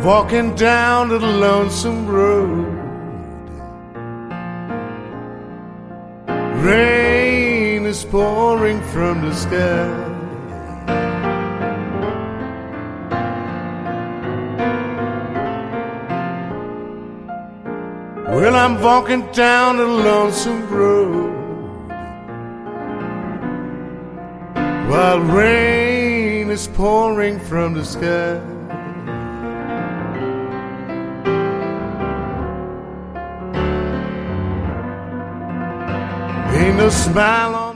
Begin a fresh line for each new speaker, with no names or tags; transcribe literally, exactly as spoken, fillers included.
walking down the lonesome road. Rain is pouring from the sky. Well, I'm walking down the lonesome road while rain is pouring from the sky. Ain't no smile on